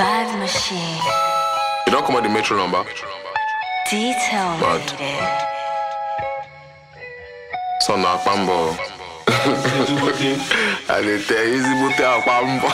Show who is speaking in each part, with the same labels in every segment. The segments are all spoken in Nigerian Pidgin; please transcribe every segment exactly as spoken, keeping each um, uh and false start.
Speaker 1: Vibe machine.
Speaker 2: You don't come out the metro number.
Speaker 1: Detail
Speaker 2: But-
Speaker 1: made it.
Speaker 2: Son na Pambo. I dey tell you, easy bote a Pambo.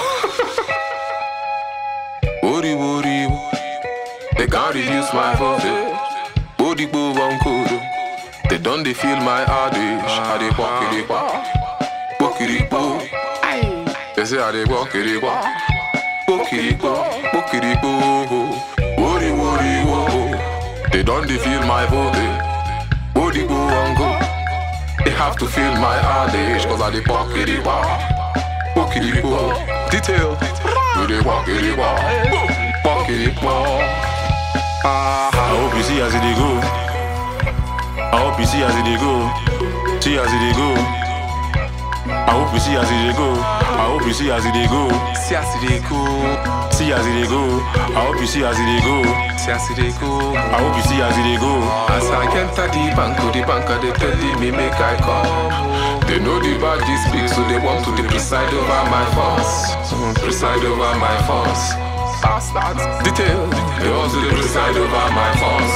Speaker 2: Worry, worry, they can't reduce my voltage. Body move on cool. They don't they feel my addish. I dey walk it, walk, walk it, walk. They say I dey walk it, walk, walk it, walk, walk it, walk. Worry, worry, worry. They don't they feel my voltage. Body move on go. They have to feel my adage, cause I dey walk it, walk, walk it, walk. Detail. We dey walk it, walk, walk it, walk.
Speaker 3: I hope you see as it dey go. I hope you see as it dey go. See as it dey go. I hope you see as it dey go. I hope you see as it dey go.
Speaker 2: See as it dey go,
Speaker 3: See as it dey go. I hope you see as it dey go.
Speaker 2: see as it dey go.
Speaker 3: I hope you see as it dey go.
Speaker 2: As I enter the bank, the banker they telling me make I come. They know the bag this big, so they want to dey preside over my funds, preside over my funds. Detail, they want to dey preside over my funds.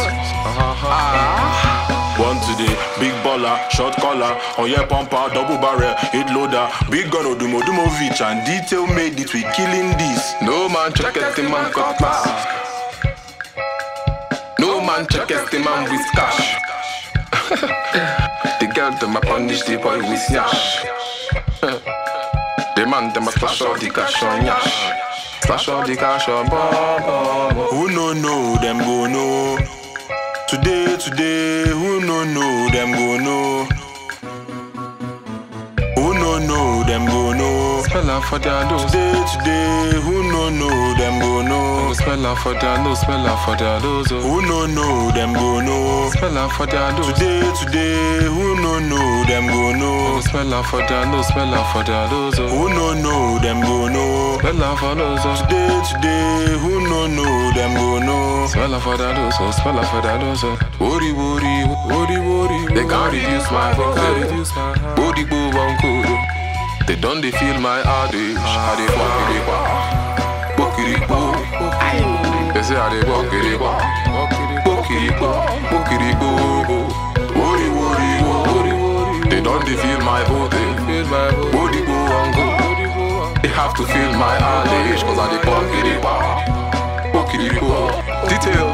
Speaker 3: One today, big baller, short collar, on your pumper, double barrel, hit loader, big gun Odumo Dumovic, and Detail made it, we killing this.
Speaker 2: No man check it, the man got class. No man check it, the man with cash. The girl them a punish the boy with nyash. The man them a slash all the cash on nyash. Slash all the cash on bomb.
Speaker 3: Who no know, them go know. Today, today, who no know, them go know. Who no know, them go know.
Speaker 2: Spell out for their nose.
Speaker 3: Today, today, who no know, them go know.
Speaker 2: Spell out for their nose. Spell out for their nose.
Speaker 3: Who no know, them go know.
Speaker 2: Spell out for their nose.
Speaker 3: Today, today, who no know, them go know.
Speaker 2: Spell out for their nose. Spell out for their nose.
Speaker 3: Who no know, them go know.
Speaker 2: Spell out for nose.
Speaker 3: Today, today, who no know, them go know.
Speaker 2: Spell out for their nose. Spell out for their nose. Worry, worry, worry, worry. They can't reduce my voltage. Body move on cool. They don't they feel my adage. How they walk it, walk, walk it, walk. They say how they walk it, walk, walk it, walk, walk it, walk. Worry, worry, worry. They don't they feel my voltage. Body move on cool. They have to feel my adage, cause I they walk it, walk, walk it, walk. Detail.